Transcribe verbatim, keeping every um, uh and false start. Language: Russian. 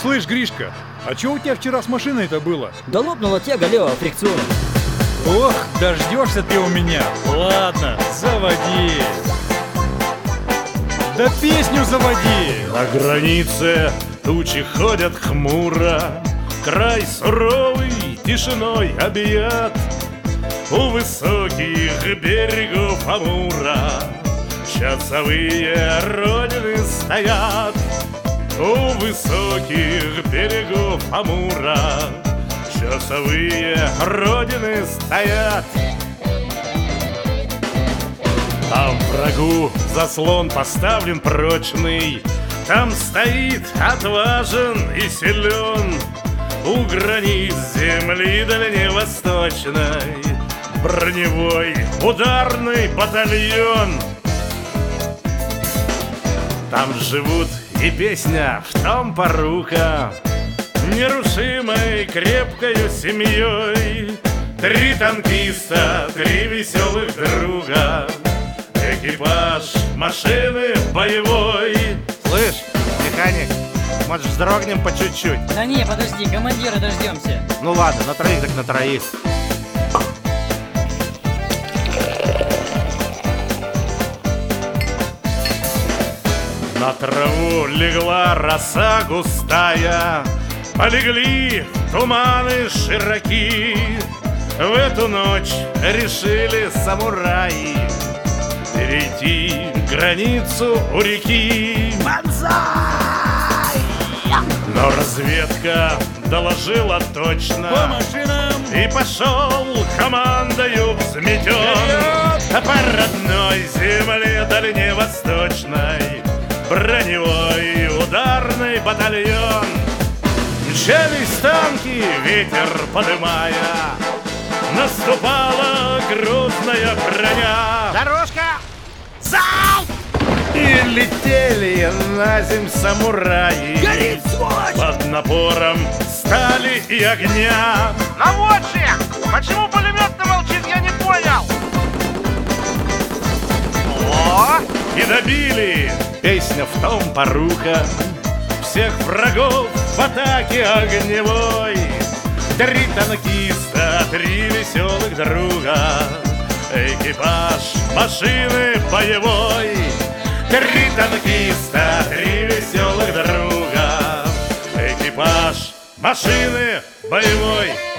Слышь, Гришка, а чё у тебя вчера с машиной-то было? Да лопнула тяга левого фрикциона. Ох, дождешься ты у меня. Ладно, заводи. Да песню заводи. На границе тучи ходят хмуро, край суровый тишиной объят. У высоких берегов Амура часовые родины стоят. У высоких берегов Амура часовые родины стоят. Там врагу заслон поставлен прочный, там стоит отважен и силен. У границ земли дальневосточной броневой ударный батальон. Там живут и песня, в том порука, нерушимой крепкою семьей. Три танкиста, три веселых друга, экипаж машины боевой. Слышь, механик, может вздрогнем по чуть-чуть? Да не, подожди, командира дождемся. Ну ладно, на троих так на троих. На траву легла роса густая, полегли туманы широки. В эту ночь решили самураи перейти границу у реки. Бонзай! Но разведка доложила точно, По машинам. и пошел командою взметен по родной земле дальневосточной броневой ударный батальон. Мчались танки, ветер подымая, наступала грузная броня. Дорожка! Залп! И летели на земь самураи. Горит, сволочь! Под напором стали и огня. Наводчик! Почему пулемет-то молчит, я не понял! О! И добили, песня в том порука, всех врагов в атаке огневой. Три танкиста, три веселых друга, экипаж машины боевой. Три танкиста, три веселых друга, экипаж машины боевой.